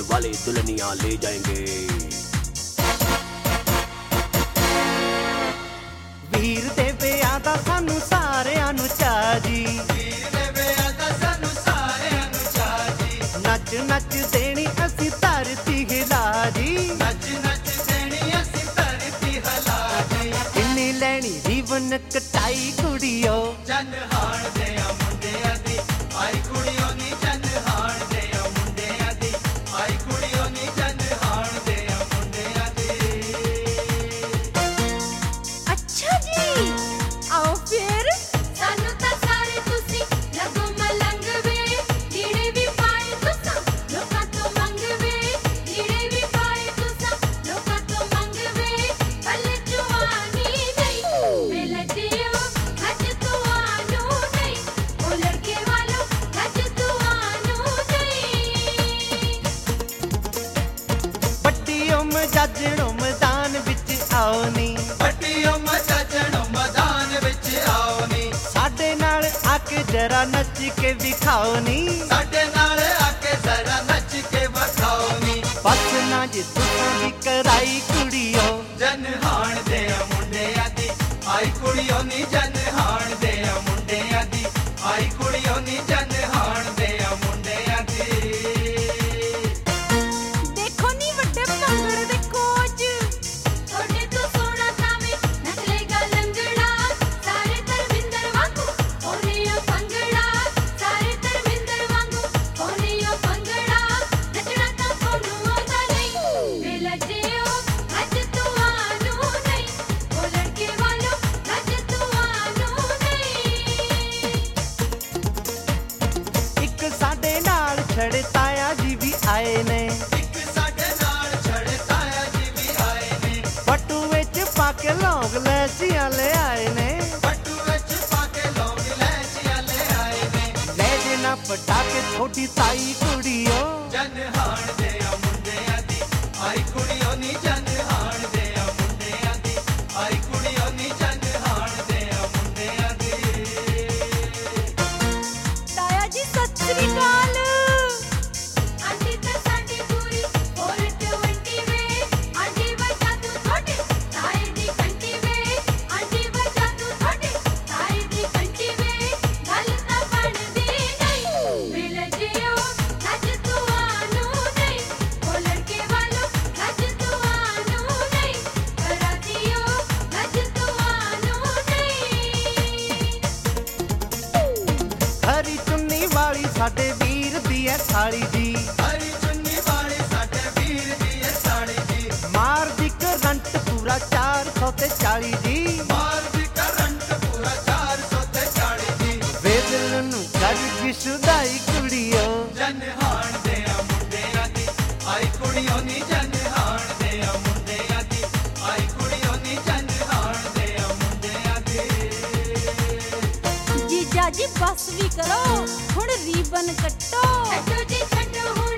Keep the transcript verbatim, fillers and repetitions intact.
वाले दुल्हनियां ले जाएंगे। वीर दे ब्याह दा सानू सारेयां नू चाऽ जी, वीर दे ब्याह दा सानू सारेयां नू चाऽ जी, नच नच देनी असी धरती हिला जी, नच नच देनी असी धरती हिला जी। किन्नी लैनी रीवन कटाई कुड़ियो, जन हाण दे आ मुंडियां दी आई कुड़ियों नी, जन हाण दे आ मुंडियां दी आई कुड़ियों नी, जन हाण दे आ मुंडियां दी। अच्छा जी आओ फिर सानू ता सारे तुसी लगो मलंग वे, लीड़े भी पाए तुसा लोकां तो मंग वे, लीड़े भी पाए तुसा लोकां तो मंग वे, पले जवानी नहीं वे लटियो हज तू आनू नहीं, ओ लड़के वालों हज तू आनू नहीं। पट्टियों मजाजणों मैदान विच आओ नी, पट्टियों मचाचणों मैदान विच आओ नी, साडे नाल आके जरा नच के विखाओ नी, साडे नाल आके जरा नच के वखाओ नी। बस ना जे तुसां दी कराई कुड़ियो, जन हाण दे आ मुंडियां दी आई कुड़ियों नी, जन हाण दे आ मुंडियां दी आई कुड़ियों नी, जन हाण दे आ मुंडियां दी। देखो नी वड्डे भंगड़े दे कोच, थोड़े तो सोना सावे नचलेगा लंगड़ा, सारे धर्मिंदर वांगू होनियो भंगड़ा, सारे धर्मिंदर वांगू होनियो भंगड़ा, नचना तां सोनू आंदा नहीं वे लजियो हज तू आनू नहीं, ओ लड़के वालों हज तू आनू नहीं। एक साडे नाल छड़े ताया जी भी आए ने, एक साडे नाल छड़े ताया जी भी आए ने, पट्टू विच पाके लौंग लैचियां ले आए ने, पट्टू विच पाके लौंग लैचियां ले आए ने। ले देना पटाके छोटी ताई कुड़ियो, जन हाण दे आ मुंडियां दी आई कुड़ियों नी, जन हाण दे आ मुंडियां दी आई कुड़ियों नी, जन हाण दे आ मुंडियां दी। ताया जी सत श्री अकाल। आंटी ते साडी पूरी फोर ट्वेंटी वे, आंटी बजा तू थोड़ी ताई दी घंटी वे, आंटी बजा तू थोड़ी ताई दी घंटी वे, गल तां बनदी नहीं वे लजियो हज तू आनू नहीं, ओ लड़के वालों हज तू आनू नहीं, करा दियो हज तू आनू नहीं। हरी चुन्नी वाली साडे वीर दी ऐ साड़ी जी, हरी चुन्नी वाली साडे वीर दी ऐ साड़ी जी, मार दी करंट पूरा चार सौ ते चाली जी, मार दी करंट पूरा चार सौ ते चाली जी। वे दिल नू कर की सुदाई कुड़ियो, जन हाण दे आ मुंडियां दी आई कुड़ियों नी, जन हाण दे आ मुंडियां दी आई कुड़ियों नी, जन हाण दे आ मुंडियां दी। जीजा जी बस भी करो हुण रीबन कट्टो, छड्डो जी छड्डो।